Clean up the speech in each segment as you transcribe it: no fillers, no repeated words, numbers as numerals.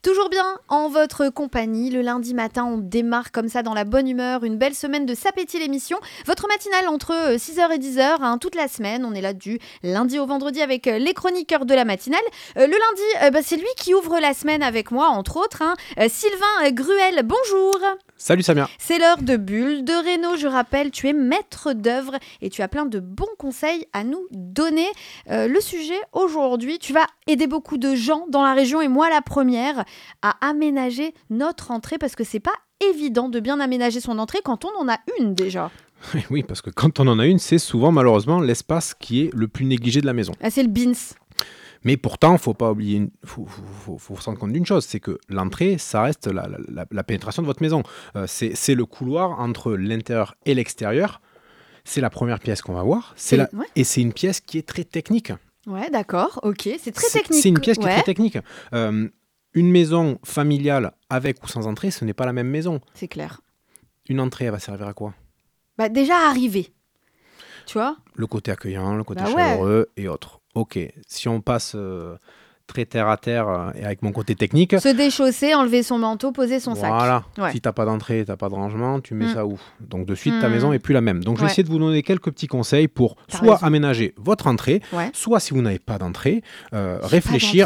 Toujours bien en votre compagnie. Le lundi matin, on démarre comme ça dans la bonne humeur. Une belle semaine de S'appétit l'émission. Votre matinale entre 6h et 10h, toute la semaine. On est là du lundi au vendredi avec les chroniqueurs de la matinale. Le lundi, c'est lui qui ouvre la semaine avec moi, entre autres. Sylvain Gruel, bonjour. Salut Samia. C'est l'heure de Bulle de Réno. Je rappelle, tu es maître d'œuvre et tu as plein de bons conseils à nous donner. Le sujet aujourd'hui, tu vas aider beaucoup de gens dans la région et moi la première à aménager notre entrée parce que c'est pas évident de bien aménager son entrée quand on en a une déjà. Oui, parce que quand on en a une, c'est souvent malheureusement l'espace qui est le plus négligé de la maison. Ah, c'est le bins. Mais pourtant, faut pas oublier, faut se rendre compte d'une chose, c'est que l'entrée, ça reste la pénétration de votre maison. C'est le couloir entre l'intérieur et l'extérieur. C'est la première pièce qu'on va voir. Et c'est une pièce qui est très technique. Ouais, d'accord, ok, c'est très technique. C'est une pièce qui est très technique. Une maison familiale avec ou sans entrée, ce n'est pas la même maison. C'est clair. Une entrée, elle va servir à quoi ? Déjà arriver, tu vois ? Le côté accueillant, le côté chaleureux et autres. Ok, si on passe très terre à terre et avec mon côté technique... Se déchausser, enlever son manteau, poser son sac. Voilà, ouais. Si t'as pas d'entrée, t'as pas de rangement, tu mets ça où ? Donc de suite, ta maison est plus la même. Donc je vais essayer de vous donner quelques petits conseils pour aménager votre entrée, soit si vous n'avez pas d'entrée, réfléchir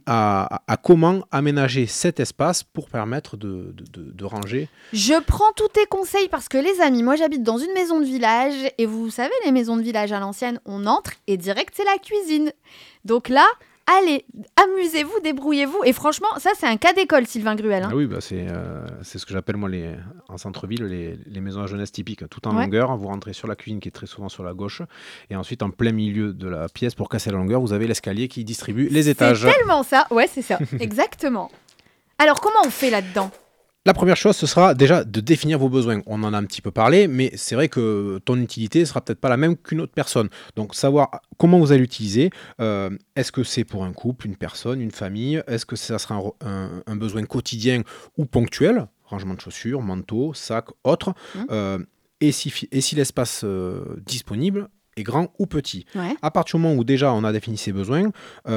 à comment aménager cet espace pour permettre de ranger. Je prends tous tes conseils parce que les amis, moi j'habite dans une maison de village et vous savez, les maisons de village à l'ancienne, on entre et direct c'est la cuisine. Donc là, allez, amusez-vous, débrouillez-vous. Et franchement, ça c'est un cas d'école, Sylvain Gruel. Ah oui, c'est ce que j'appelle moi en centre-ville les maisons à jeunesse typiques. Tout en longueur, vous rentrez sur la cuisine qui est très souvent sur la gauche. Et ensuite, en plein milieu de la pièce, pour casser la longueur, vous avez l'escalier qui distribue les étages. C'est tellement ça, ouais c'est ça, exactement. Alors comment on fait là-dedans ? La première chose, ce sera déjà de définir vos besoins. On en a un petit peu parlé, mais c'est vrai que ton utilité ne sera peut-être pas la même qu'une autre personne. Donc, savoir comment vous allez l'utiliser. Est-ce que c'est pour un couple, une personne, une famille ? Est-ce que ça sera un besoin quotidien ou ponctuel ? Rangement de chaussures, manteau, sac, autre. Et si l'espace disponible est grand ou petit. À partir du moment où déjà on a défini ses besoins,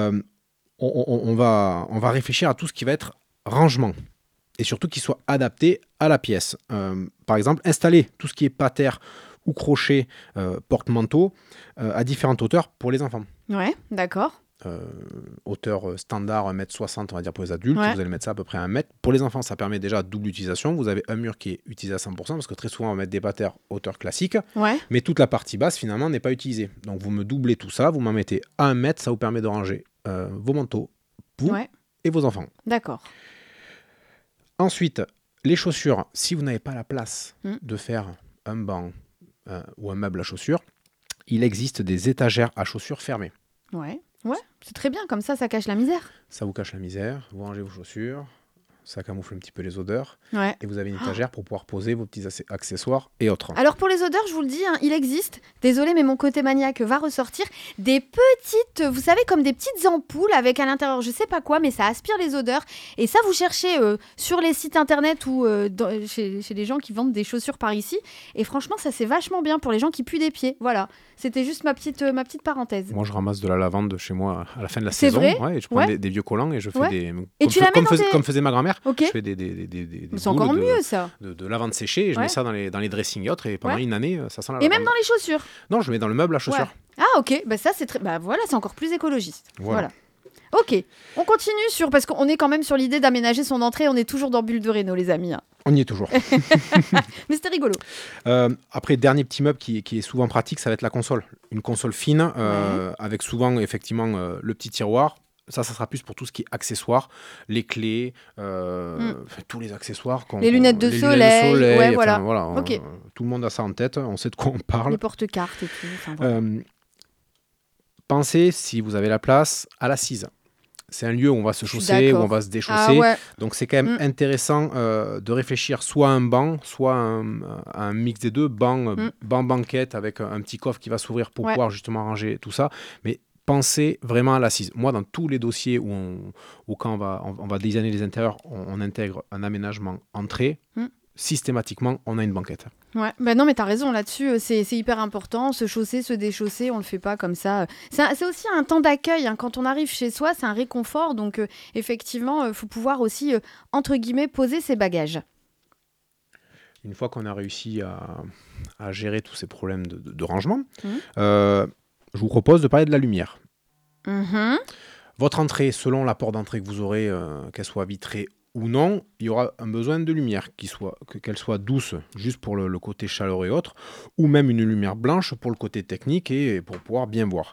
on va réfléchir à tout ce qui va être rangement. Et surtout qu'il soit adapté à la pièce. Par exemple, installer tout ce qui est patère ou crochet, porte-manteau, à différentes hauteurs pour les enfants. Ouais, d'accord. Hauteur standard 1m60, on va dire pour les adultes, vous allez mettre ça à peu près à 1 mètre. Pour les enfants, ça permet déjà double utilisation. Vous avez un mur qui est utilisé à 100%, parce que très souvent, on va mettre des patères hauteur classique, mais toute la partie basse, finalement, n'est pas utilisée. Donc, vous me doublez tout ça, vous m'en mettez à 1 mètre, ça vous permet de ranger vos manteaux, vous et vos enfants. D'accord. Ensuite, les chaussures, si vous n'avez pas la place de faire un banc ou un meuble à chaussures, il existe des étagères à chaussures fermées. Ouais, c'est très bien, comme ça cache la misère. Ça vous cache la misère, vous rangez vos chaussures, ça camoufle un petit peu les odeurs, et vous avez une étagère pour pouvoir poser vos petits accessoires et autres. Alors pour les odeurs, je vous le dis, il existe, désolé mais mon côté maniaque va ressortir, des petites, vous savez, comme des petites ampoules avec à l'intérieur, je sais pas quoi, mais ça aspire les odeurs. Et ça, vous cherchez sur les sites internet ou chez les gens qui vendent des chaussures par ici. Et franchement, ça c'est vachement bien pour les gens qui puent des pieds. Voilà, c'était juste ma petite parenthèse. Moi, je ramasse de la lavande de chez moi à la fin de la saison. Vrai et je prends des vieux collants et je fais des... Comme faisait ma grand-mère. Okay. Je fais des c'est encore mieux ça. De lavande séchée et je mets ça dans les dressings et autres et pendant une année ça sent la lavande. Et même dans les chaussures. Non, je mets dans le meuble à chaussures. Ah ok, ça c'est très... voilà, c'est encore plus écologiste. Voilà. Ok, on continue parce qu'on est quand même sur l'idée d'aménager son entrée, on est toujours dans Bulle de Réno les amis. On y est toujours. Mais c'était rigolo. Après, dernier petit meuble qui est souvent pratique, ça va être la console. Une console fine avec souvent effectivement le petit tiroir. Ça sera plus pour tout ce qui est accessoires, les clés, tous les accessoires. Les lunettes de soleil. Voilà. Tout le monde a ça en tête, on sait de quoi on parle. Les porte-cartes et tout. Pensez, si vous avez la place, à l'assise. C'est un lieu où on va se chausser, où on va se déchausser. Donc, c'est quand même intéressant de réfléchir soit à un banc, soit à un mix des deux. Banquette avec un petit coffre qui va s'ouvrir pour pouvoir justement ranger tout ça. Mais pensez vraiment à l'assise. Moi, dans tous les dossiers où quand on va designer les intérieurs, on intègre un aménagement entrée. systématiquement, on a une banquette. Ouais, non, mais t'as raison là-dessus, c'est hyper important. Se chausser, se déchausser, on le fait pas comme ça. C'est aussi un temps d'accueil. Quand on arrive chez soi, c'est un réconfort. Donc, effectivement, il faut pouvoir aussi, entre guillemets, poser ses bagages. Une fois qu'on a réussi à gérer tous ces problèmes de rangement, Mmh. Je vous propose de parler de la lumière. Mmh. Votre entrée, selon la porte d'entrée que vous aurez, qu'elle soit vitrée ou non, il y aura un besoin de lumière, qu'elle soit douce, juste pour le côté chaleureux et autres, ou même une lumière blanche pour le côté technique et pour pouvoir bien voir.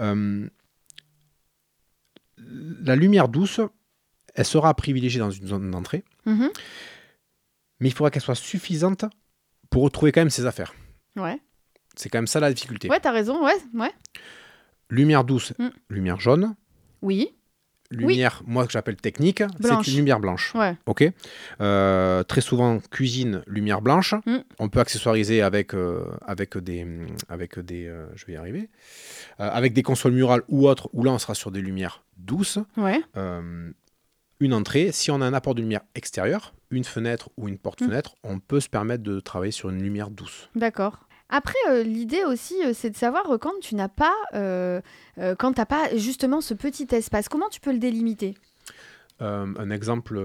La lumière douce, elle sera privilégiée dans une zone d'entrée, Mmh. mais il faudra qu'elle soit suffisante pour retrouver quand même ses affaires. Ouais. C'est quand même ça la difficulté. Ouais, t'as raison, ouais. Lumière douce, lumière jaune. Oui. Lumière, moi que j'appelle technique, Blanche. c'est une lumière blanche. Ouais. Ok. Très souvent, cuisine, lumière blanche. On peut accessoiriser avec des, je vais y arriver, avec des consoles murales ou autres, où là on sera sur des lumières douces. Ouais. Une entrée, si on a un apport de lumière extérieure, une fenêtre ou une porte-fenêtre, on peut se permettre de travailler sur une lumière douce. D'accord. Après, l'idée aussi, c'est de savoir quand tu n'as pas, quand t'as pas justement ce petit espace, comment tu peux le délimiter ? Un exemple,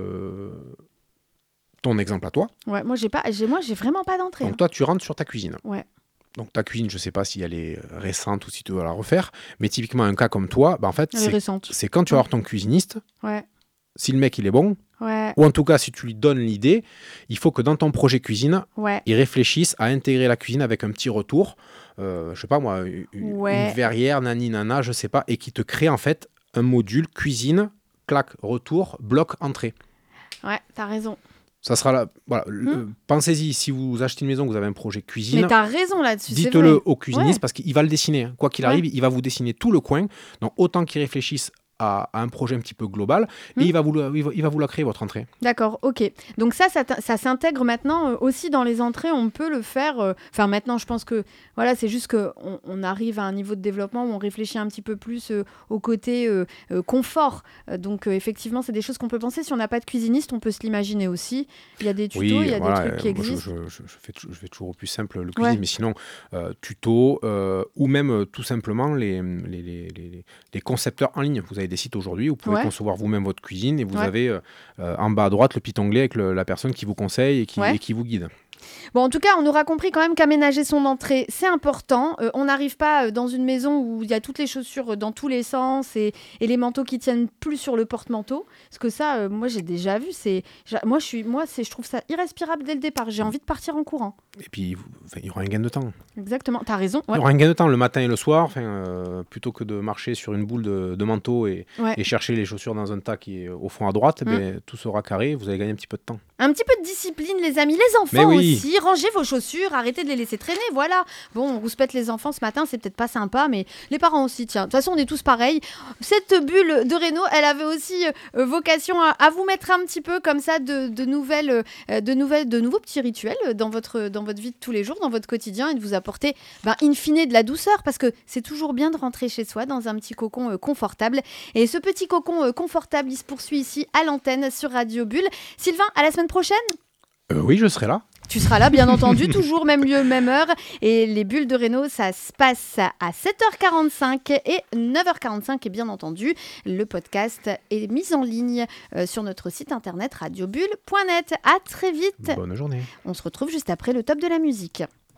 ton exemple à toi. Ouais, moi j'ai vraiment pas d'entrée. Donc toi, tu rentres sur ta cuisine. Ouais. Donc ta cuisine, je ne sais pas si elle est récente ou si tu dois la refaire, mais typiquement un cas comme toi, en fait, Elle est récente. c'est quand tu vas voir ton cuisiniste, Ouais. si le mec il est bon, Ouais. ou en tout cas si tu lui donnes l'idée, il faut que dans ton projet cuisine, Ouais. il réfléchisse à intégrer la cuisine avec un petit retour, je sais pas moi, une verrière, nani nana, je sais pas, et qui te crée en fait un module cuisine, clac, retour, bloc, entrée. Ouais, t'as raison. Ça sera là. Voilà. Pensez-y, si vous achetez une maison, que vous avez un projet cuisine. Mais t'as raison là-dessus. Dites-le au cuisiniste parce qu'il va le dessiner. Quoi qu'il arrive, il va vous dessiner tout le coin. Donc autant qu'il réfléchisse à un projet un petit peu global et il va vous la créer, votre entrée. D'accord, ok. Donc ça s'intègre maintenant aussi dans les entrées. On peut le faire. Enfin, maintenant, je pense que voilà, c'est juste qu'on arrive à un niveau de développement où on réfléchit un petit peu plus au côté confort. Donc effectivement, c'est des choses qu'on peut penser. Si on n'a pas de cuisiniste, on peut se l'imaginer aussi. Il y a des tutos, il y a des trucs qui existent. Je fais toujours au plus simple le cuisine, mais sinon, tuto ou même tout simplement les concepteurs en ligne. Vous avez des sites aujourd'hui où vous pouvez concevoir vous-même votre cuisine et vous avez en bas à droite le petit onglet avec la personne qui vous conseille et qui vous guide. Bon, en tout cas, on aura compris quand même qu'aménager son entrée, c'est important. On n'arrive pas dans une maison où il y a toutes les chaussures dans tous les sens et les manteaux qui tiennent plus sur le porte-manteau. Parce que ça, moi, j'ai déjà vu. Je trouve ça irrespirable dès le départ. J'ai envie de partir en courant. Et puis, il y aura un gain de temps. Exactement, t'as raison. Il y aura un gain de temps le matin et le soir, plutôt que de marcher sur une boule de manteau et chercher les chaussures dans un tas qui est au fond à droite, tout sera carré, vous allez gagner un petit peu de temps. Un petit peu de discipline, les amis. Les enfants aussi, rangez vos chaussures, arrêtez de les laisser traîner, voilà. Bon, on rouspète les enfants ce matin, c'est peut-être pas sympa, mais les parents aussi, tiens. De toute façon, on est tous pareils. Cette bulle de Réno, elle avait aussi vocation à vous mettre un petit peu comme ça de nouveaux petits rituels dans votre vie de tous les jours, dans votre quotidien, et de vous apporter, in fine, de la douceur, parce que c'est toujours bien de rentrer chez soi dans un petit cocon confortable. Et ce petit cocon confortable, il se poursuit ici à l'antenne sur Radio Bulle. Sylvain, à la semaine prochaine ? Oui, je serai là. Tu seras là, bien entendu, toujours même lieu, même heure. Et les bulles de Réno, ça se passe à 7h45 et 9h45. Et bien entendu, le podcast est mis en ligne sur notre site internet radiobulle.net. À très vite. Bonne journée. On se retrouve juste après le top de la musique.